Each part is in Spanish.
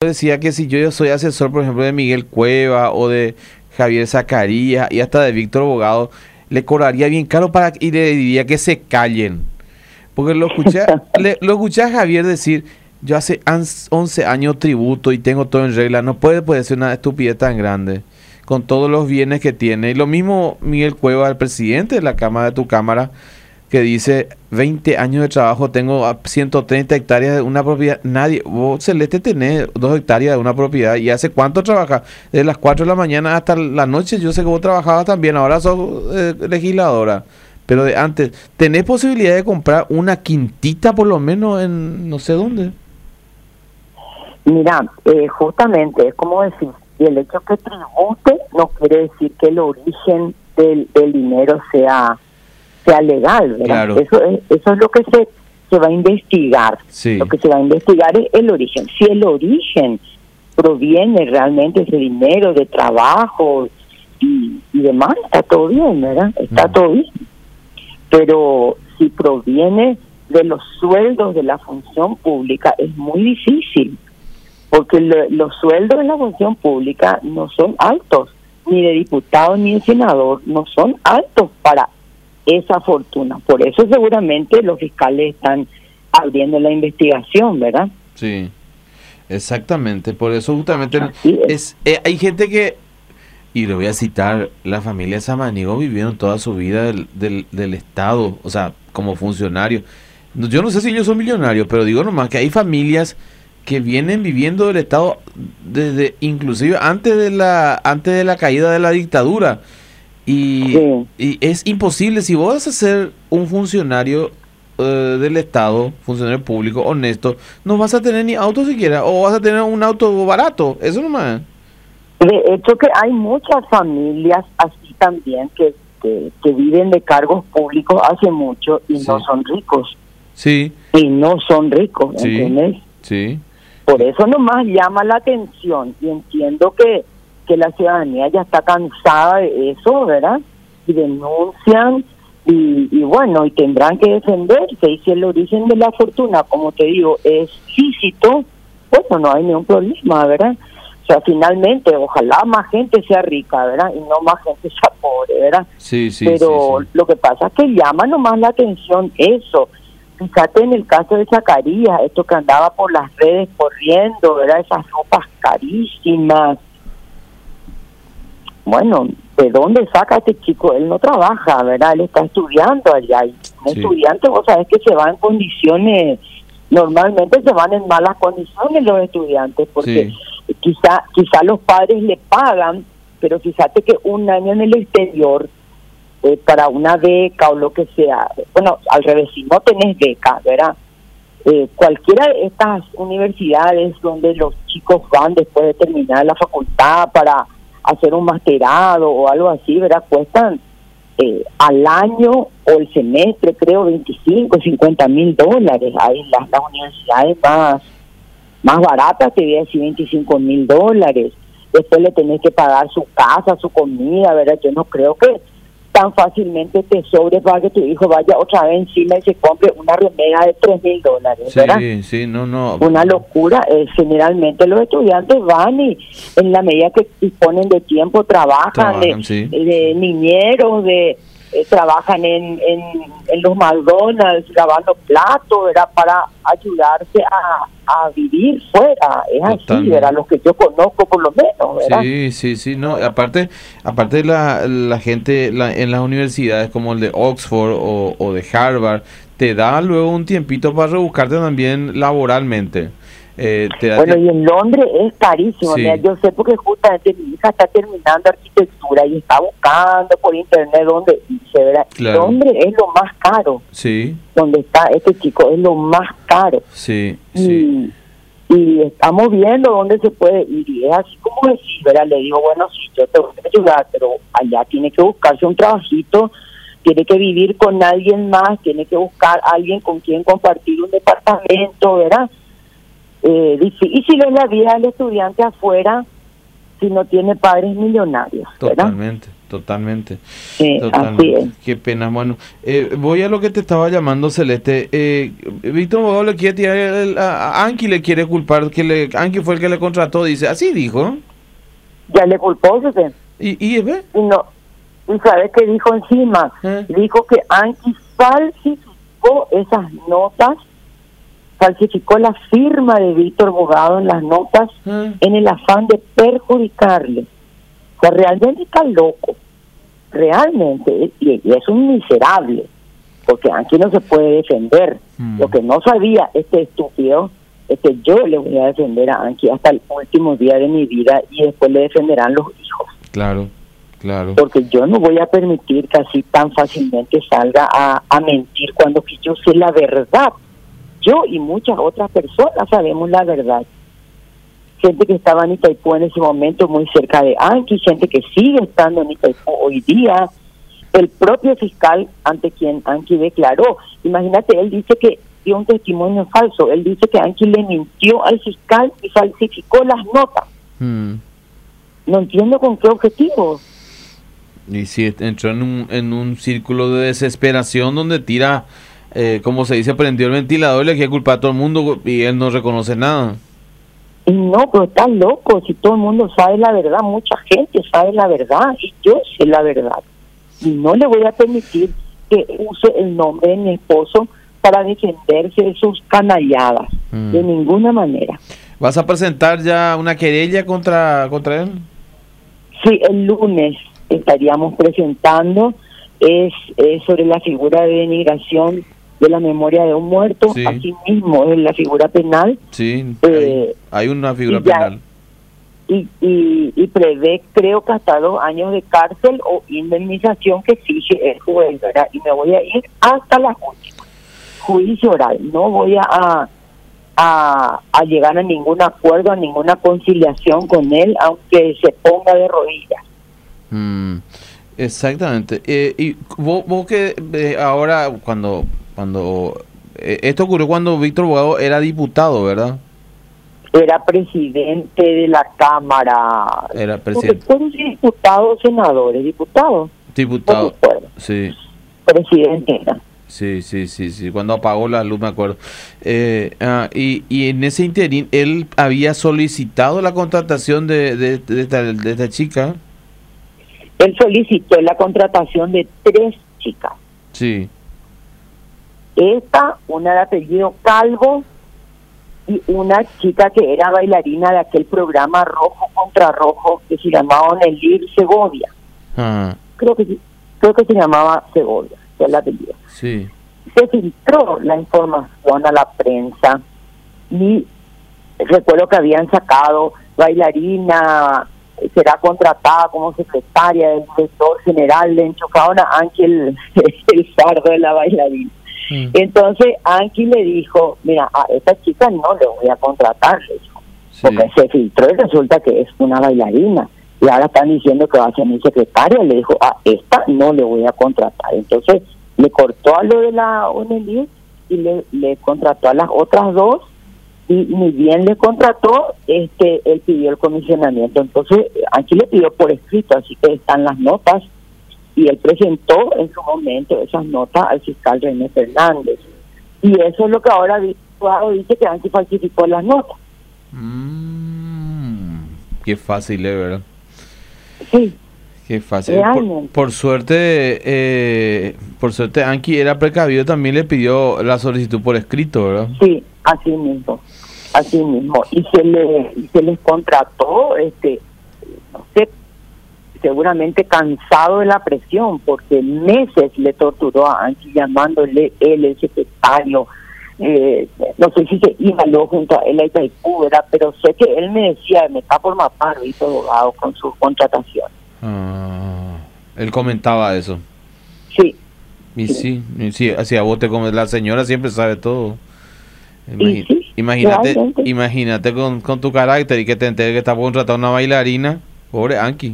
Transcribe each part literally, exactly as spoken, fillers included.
decía que si yo, yo soy asesor, por ejemplo, de Miguel Cueva o de Javier Zacarías y hasta de Víctor Bogado, le cobraría bien caro para y le diría que se callen. Porque lo escuché, le, lo escuché a Javier decir, yo hace once años tributo y tengo todo en regla, no puede, puede ser una estupidez tan grande, con todos los bienes que tiene. Y lo mismo Miguel Cueva, el presidente de la Cámara de tu Cámara, que dice, veinte años de trabajo, tengo ciento treinta hectáreas de una propiedad. Nadie, vos Celeste tenés dos hectáreas de una propiedad, ¿y hace cuánto trabajas? Desde las cuatro de la mañana hasta la noche. Yo sé que vos trabajabas también, ahora sos eh, legisladora, pero de antes, ¿tenés posibilidad de comprar una quintita por lo menos en no sé dónde? Mira, eh, justamente, es como decir, el hecho que tribute no quiere decir que el origen del, del dinero sea sea legal, ¿verdad? Claro. Eso es, eso es lo que se, se va a investigar. Sí. Lo que se va a investigar es el origen. Si el origen proviene realmente ese dinero de trabajo y, y demás, está todo bien, ¿verdad? Está Mm. todo bien. Pero si proviene de los sueldos de la función pública, es muy difícil, porque lo, los sueldos de la función pública no son altos, ni de diputado ni de senador, no son altos para esa fortuna. Por eso seguramente los fiscales están abriendo la investigación, ¿verdad? Sí, exactamente. Por eso justamente Así es. es, eh, hay gente que, y lo voy a citar, la familia Samaniego vivieron toda su vida del, del, del Estado, o sea, como funcionarios. No, yo no sé si ellos son millonarios, pero digo nomás que hay familias que vienen viviendo del Estado desde inclusive antes de la antes de la caída de la dictadura. Y, Sí. y es imposible, si vos vas a ser un funcionario eh, del Estado, funcionario público, honesto, no vas a tener ni auto siquiera, o vas a tener un auto barato, eso nomás. De hecho que hay muchas familias así también que, que, que viven de cargos públicos hace mucho y Sí. no son ricos. Sí, Y no son ricos, Sí. ¿entiendes? sí, Por eso nomás llama la atención y entiendo que, que la ciudadanía ya está cansada de eso, ¿verdad? Y denuncian y, y bueno, y tendrán que defenderse. Y si el origen de la fortuna, como te digo, es lícito, bueno, no hay ningún problema, ¿verdad? O sea, finalmente, ojalá más gente sea rica, ¿verdad? Y no más gente sea pobre, ¿verdad? sí, sí. Pero sí, sí. lo que pasa es que llama nomás la atención eso. Fíjate en el caso de Zacarías, esto que andaba por las redes corriendo, ¿verdad? Esas ropas carísimas. Bueno, ¿de dónde saca este chico? Él no trabaja, ¿verdad? Él está estudiando allá. Y un Sí. estudiante, vos sabés que se va en condiciones, normalmente se van en malas condiciones los estudiantes, porque Sí. quizá, quizá los padres le pagan, pero fíjate que un año en el exterior, Eh, para una beca o lo que sea, bueno, al revés, si no tenés beca, ¿verdad? Eh, cualquiera de estas universidades donde los chicos van después de terminar la facultad para hacer un masterado o algo así, ¿verdad? Cuestan eh, al año o el semestre, creo, veinticinco, cincuenta mil dólares. Hay las, las universidades más, más baratas, te voy a decir veinticinco mil dólares. Después le tenés que pagar su casa, su comida, ¿verdad? Yo no creo que tan fácilmente te sobre para que tu hijo vaya otra vez encima y se compre una remera de tres mil dólares, ¿verdad? Sí, sí, no, no. Una locura. Eh, generalmente los estudiantes van y en la medida que disponen de tiempo trabajan, Trabajan, de, sí. de niñeros, de eh, trabajan en, en, en los McDonald's lavando platos, ¿verdad? Para ayudarse a, a vivir fuera. Es así, Totalmente. ¿verdad? Los que yo conozco por lo menos, ¿verdad? Sí, sí, sí, no, aparte, aparte de la, la gente la, en las universidades como el de Oxford o, o de Harvard, te da luego un tiempito para rebuscarte también laboralmente. Eh, te da Bueno, tie- y en Londres es carísimo. Sí. Mira, yo sé porque justamente mi hija está terminando arquitectura y está buscando por internet dónde irse, ¿verdad? Claro. Londres es lo más caro. Sí, Donde está este chico es lo más caro. sí, sí, Y, y estamos viendo dónde se puede ir. Y es así como decir, ¿verdad? Le digo, bueno, sí, yo te voy a ayudar, pero allá tiene que buscarse un trabajito, tiene que vivir con alguien más, tiene que buscar a alguien con quien compartir un departamento, ¿verdad? Eh, difícil es la vida del estudiante afuera, si no tiene padres millonarios, ¿verdad? Totalmente, totalmente. Sí, totalmente. así es. Qué pena. Bueno, eh, voy a lo que te estaba llamando, Celeste. Eh, Víctor Bogado le quiere tirar el- a, a Anki, le quiere culpar, que le, Anki fue el que le contrató, dice, así dijo, ¿no? Ya le culpó, ¿sí? Y, y ve, Y no, y sabes qué dijo encima, ¿Eh? dijo que Anki falsificó esas notas, falsificó la firma de Víctor Bogado en las notas ¿Eh? en el afán de perjudicarle. O sea, realmente está loco, realmente, y, y es un miserable, porque Anki no se puede defender. Mm. Lo que no sabía este estúpido es que yo le voy a defender a Anki hasta el último día de mi vida y después le defenderán los hijos. claro, claro. Porque yo no voy a permitir que así tan fácilmente salga a, a mentir cuando que yo sé la verdad. Yo y muchas otras personas sabemos la verdad. Gente que estaba en Itaipú en ese momento muy cerca de Anki, gente que sigue estando en Itaipú hoy día, el propio fiscal ante quien Anki declaró. Imagínate, él dice que dio un testimonio falso, él dice que Anki le mintió al fiscal y falsificó las notas. Mm. No entiendo con qué objetivo. Y si entró en un, en un círculo de desesperación donde tira, eh, como se dice, prendió el ventilador, le quiere culpar a todo el mundo y él no reconoce nada. Y no, pero está loco, si todo el mundo sabe la verdad, mucha gente sabe la verdad, y yo sé la verdad. Y no le voy a permitir que use el nombre de mi esposo para defenderse de sus canalladas, Mm. de ninguna manera. ¿Vas a presentar ya una querella contra, contra él? Sí, el lunes estaríamos presentando, es, es sobre la figura de denigración de la memoria de un muerto, Sí. así mismo es la figura penal, Sí, Eh, hay, hay una figura y ya- penal. y, y, y prevé creo que hasta dos años de cárcel o indemnización que fije el juez, ¿verdad? Y me voy a ir hasta la última, juicio oral, no voy a, a, a llegar a ningún acuerdo, a ninguna conciliación con él, aunque se ponga de rodillas. Mm, exactamente. Eh, y vos, vos que eh, ahora, cuando, cuando eh, esto ocurrió cuando Víctor Bogado era diputado, ¿verdad? Era presidente de la Cámara, Era porque presidente. fueron diputados, senadores, diputados, no Diputado. recuerdo, Sí, presidente era. sí, sí, sí, sí. Cuando apagó la luz, me acuerdo. Eh, ah, y, y en ese interín, él había solicitado la contratación de, de, de esta, de esta chica. Él solicitó la contratación de tres chicas. Sí. Esta, una de apellido Calvo, y una chica que era bailarina de aquel programa Rojo contra Rojo que se llamaba Nelir Segovia. Ah, Creo que sí, creo que se llamaba Segovia, que es el apellido. sí. Se filtró la información a la prensa y recuerdo que habían sacado bailarina, será contratada como secretaria del director general, le enchufaron a Ángel el fardo de la bailarina. Mm. Entonces Anki le dijo, mira, a esta chica no le voy a contratar, le dijo, Sí. porque se filtró y resulta que es una bailarina. Y ahora están diciendo que va a ser mi secretaria, le dijo, a esta no le voy a contratar. Entonces le cortó a lo de la U N L I y le, le contrató a las otras dos, y ni bien le contrató, este él pidió el comisionamiento. Entonces Anki le pidió por escrito, así que están las notas, y él presentó en su momento esas notas al fiscal René Fernández. Y eso es lo que ahora dice, que Anki falsificó las notas. Mm, qué fácil, ¿eh? ¿Verdad? Sí, Qué fácil. Por, realmente. por suerte, eh, por suerte, Anki era precavido, también le pidió la solicitud por escrito, ¿verdad? Sí, así mismo, así mismo. Y se le y se les contrató, este, no sé, seguramente cansado de la presión, porque meses le torturó a Anki llamándole él el secretario. Eh, no sé si se iba luego junto a él a Itaipú, ¿verdad? Pero sé que él me decía, me está por matar, hizo abogado con su contratación. Ah, él comentaba eso. Sí, Y Sí. sí, y sí, así a vos te come, la señora siempre sabe todo. Imagi- Y sí, imagínate, realmente. imagínate con, con tu carácter y que te enteres que está por contratar una bailarina. Pobre Anki.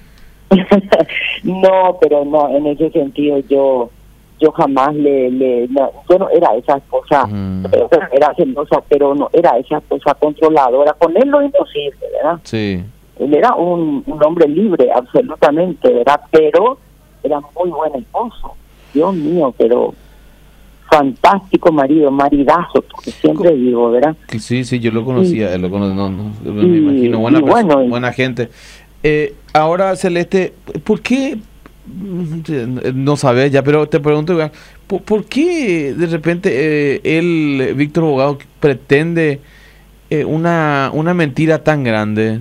no, pero no, en ese sentido yo yo jamás le, le no, yo no era esa esposa, Mm. era celosa, pero no era esa esposa controladora. Con él lo imposible, ¿verdad? Sí, él era un, un hombre libre, absolutamente, ¿verdad? Pero era muy buen esposo, Dios mío, pero fantástico marido, maridazo, porque siempre digo, ¿verdad? Sí, sí, yo lo conocía, él lo cono- no, no, me Y- imagino, buena y persona, bueno, y- buena gente. Eh, ahora, Celeste, ¿por qué? No sabes ya, pero te pregunto, igual, ¿por, por qué de repente eh, él, Víctor Bogado, pretende eh, una, una mentira tan grande?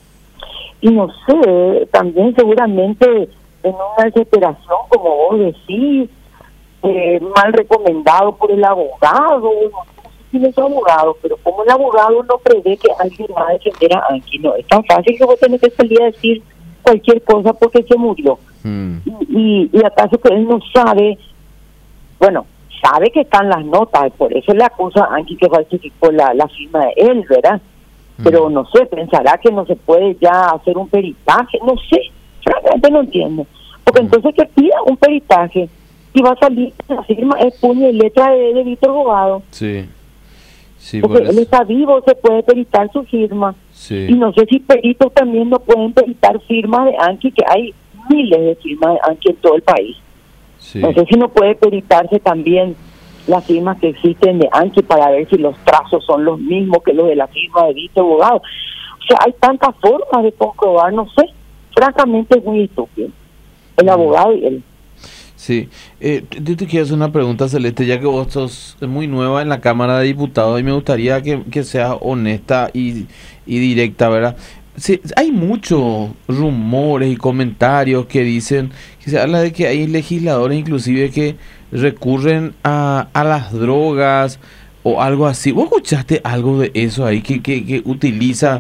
Y no sé, también seguramente en una desesperación, como vos decís, eh, mal recomendado por el abogado, no sé quién es su abogado, pero como el abogado no prevé que alguien va a defender a Anki, no es tan fácil que vos tenés que salir a decir cualquier cosa porque se murió. Mm, Y, y, y acaso que él no sabe, bueno, sabe que están las notas, por eso le acusa a Anki que falsificó la, la firma de él, ¿verdad? Pero mm, no sé, pensará que no se puede ya hacer un peritaje, no sé, francamente no entiendo. Porque Mm. entonces que pida un peritaje y va a salir la firma, es puño y letra de, de Víctor Bogado, sí, sí, porque por él eso. está vivo, se puede peritar su firma. Sí, Y no sé si peritos también no pueden peritar firmas de Anki, que hay miles de firmas de Anki en todo el país. sí. No sé si no puede peritarse también las firmas que existen de Anki para ver si los trazos son los mismos que los de la firma de Víctor Bogado. O sea, hay tantas formas de comprobar, no sé. Francamente es muy estúpido. El Mm. abogado y él. Sí, eh, yo te quiero hacer una pregunta, Celeste, ya que vos sos muy nueva en la Cámara de Diputados y me gustaría que, que seas honesta y, y directa, ¿verdad? Sí, hay muchos rumores y comentarios que dicen, que se habla de que hay legisladores inclusive que recurren a, a las drogas o algo así. ¿Vos escuchaste algo de eso ahí que, que, que utiliza,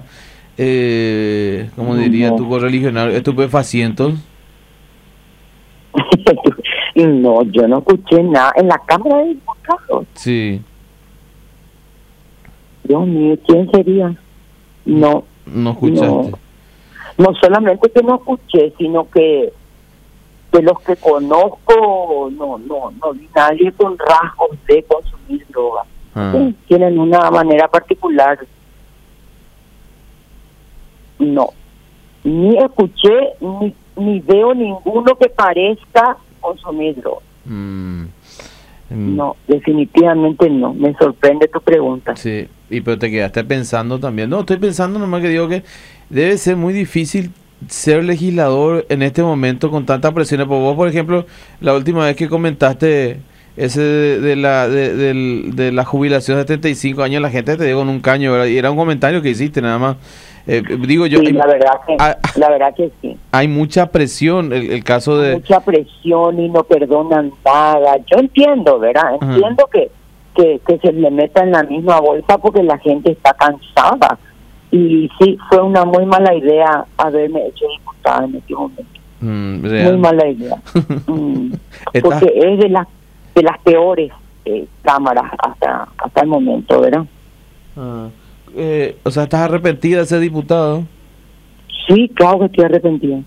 eh, como diría tu No. correligionario, estupefacientes? Y no, yo no escuché nada. En la Cámara de Diputados. Sí. Dios mío, ¿quién sería? No, No escuchaste. no solamente que no escuché, sino que de los que conozco, no, no, no vi nadie con rasgos de consumir droga. Ah, Sí, tienen una manera particular. No, ni escuché, ni, ni veo ninguno que parezca consumir droga. mm, mm, No, definitivamente no. Me sorprende tu pregunta. sí, y pero te quedaste pensando también. No, estoy pensando nomás que digo que debe ser muy difícil ser legislador en este momento con tanta presión. Por vos, por ejemplo, la última vez que comentaste ese de, de la de, del- de la jubilación de setenta y cinco años, la gente te dio con un caño, ¿verdad? Y era un comentario que hiciste nada más. Eh, digo yo, Sí, hay, la verdad que, ah, la verdad que sí. hay mucha presión, el, el caso de... Mucha presión y no perdonan nada. Yo entiendo, ¿verdad? Ajá. Entiendo que, que, que se le meta en la misma bolsa porque la gente está cansada. Y sí, fue una muy mala idea haberme hecho diputada en este momento. mm, real. Muy mala idea. Mm, Está- porque es de las de las peores eh, cámaras hasta hasta el momento, ¿verdad? Ah, eh, o sea, ¿estás arrepentida de ser diputado? Sí, claro que estoy arrepentida.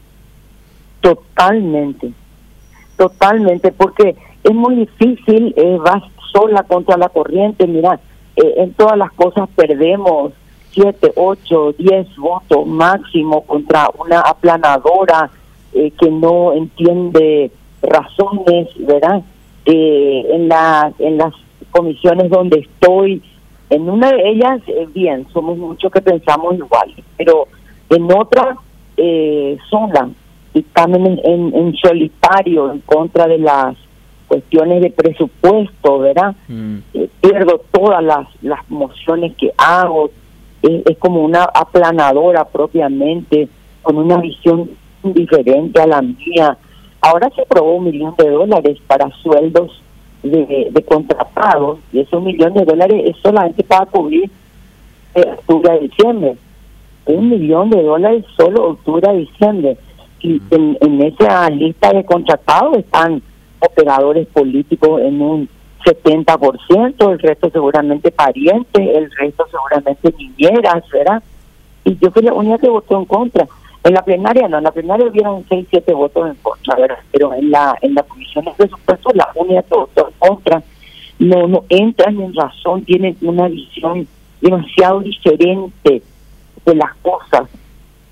Totalmente. Totalmente, porque es muy difícil, eh, vas sola contra la corriente. Mira, eh, en todas las cosas perdemos siete, ocho, diez votos máximo contra una aplanadora eh, que no entiende razones, ¿verdad? Eh, en, la, en las comisiones donde estoy, en una de ellas, eh, bien, somos muchos que pensamos igual, pero en otra, eh, sola, dictamen en, en, en solitario en contra de las cuestiones de presupuesto, ¿verdad? Mm, Eh, pierdo todas las, las mociones que hago, es, es como una aplanadora propiamente, con una visión diferente a la mía. Ahora se aprobó un millón de dólares para sueldos de, de contratados, y esos millones de dólares es solamente para cubrir eh, octubre a diciembre. Un millón de dólares solo octubre a diciembre. Y en, en esa lista de contratados están operadores políticos en un setenta por ciento, el resto seguramente parientes, el resto seguramente niñeras, ¿verdad? Y yo fui la única que votó en contra. En la plenaria no, en la plenaria hubieron seis, siete votos en contra, ¿verdad? Pero en la en la comisión de presupuestos la única que votó en contra. No, no entran en razón, tienen una visión demasiado diferente de las cosas.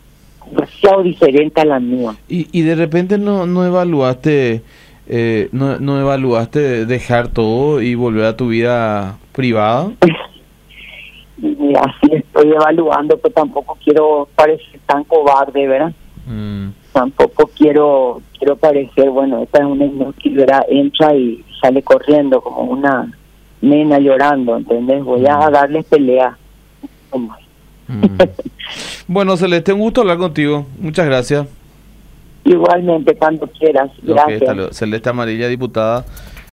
demasiado diferente a la mía. Y, y de repente no, no evaluaste, eh, no, no evaluaste dejar todo y volver a tu vida privada. Y así estoy evaluando, pero tampoco quiero parecer tan cobarde, ¿verdad? Mm. Tampoco quiero quiero parecer, bueno, esta es una inútil, ¿verdad? Entra y sale corriendo como una nena llorando, ¿entendés? Voy mm. a darles pelea. Mm. Bueno, Celeste, un gusto hablar contigo. Muchas gracias. Igualmente, cuando quieras. Gracias. Okay, Celeste Amarilla, diputada